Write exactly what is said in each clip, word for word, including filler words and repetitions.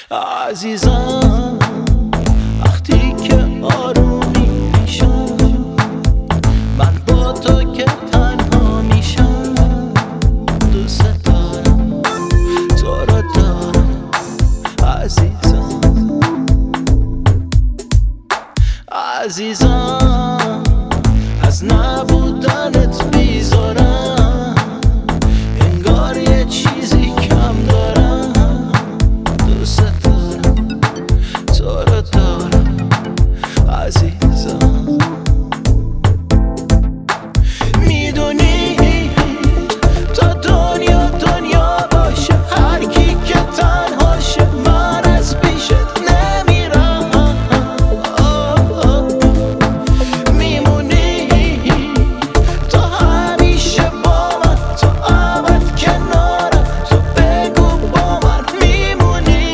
عزیزم وقتی که آرومی پیشم، من با تو که تنها میشم. دوست دارم، تو رو دارم عزیزم. عزیزم از نبودنت بیزارم، انگار یه چیزی کم دارم. دوست دارم، تو رو دارم عزیزم. میدونی تا دنیا دنیا باشه، هر کی که تنهاشه، من از پیشت نمیرم. میمونی تو همیشه با من، تو ابد کنارم. تو بگو با من میمونی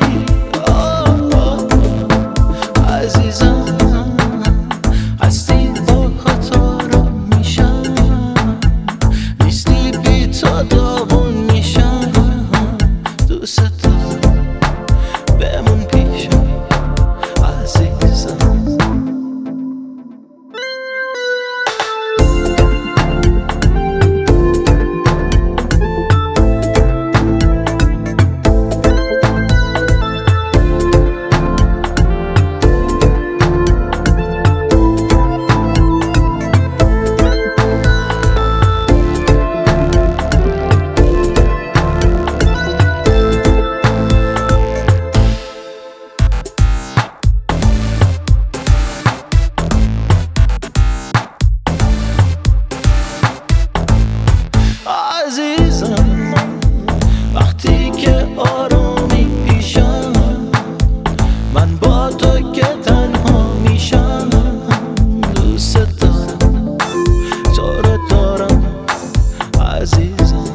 عزیزم. هستی با خطا رو میشم، نیستی بی تو داغون میشم. دوست دارم بمون پیشم عزیزم. عزیزم وقتی که آرومی پیشم، من با تو که تنها میشم. دوست دارم، تو رو دارم عزیزم.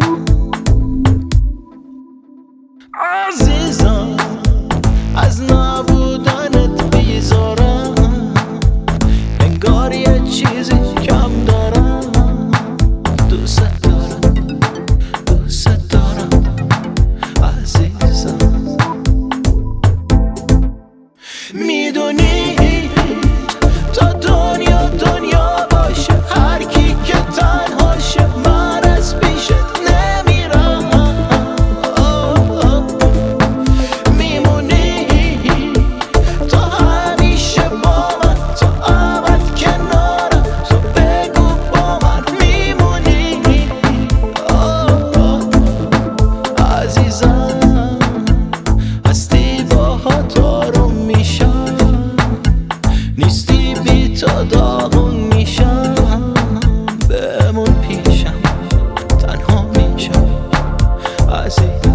عزیزم از نبودنت بیزارم، انگار یه چیزی کم دارم. دوست دارم، دوست دارم عزیزم. میدونی تا دنیا دنیا باشه، هر کی که تنهاشه، من از پیشت نمیرم. میمونی تو همیشه با من، تو ابد کنارم. تو بگو با من میمونی عزیزم. هستی با خطا رو میشم، نیستی بی تو داغون میشم. بمون پیشم تنها میشم عزیزم.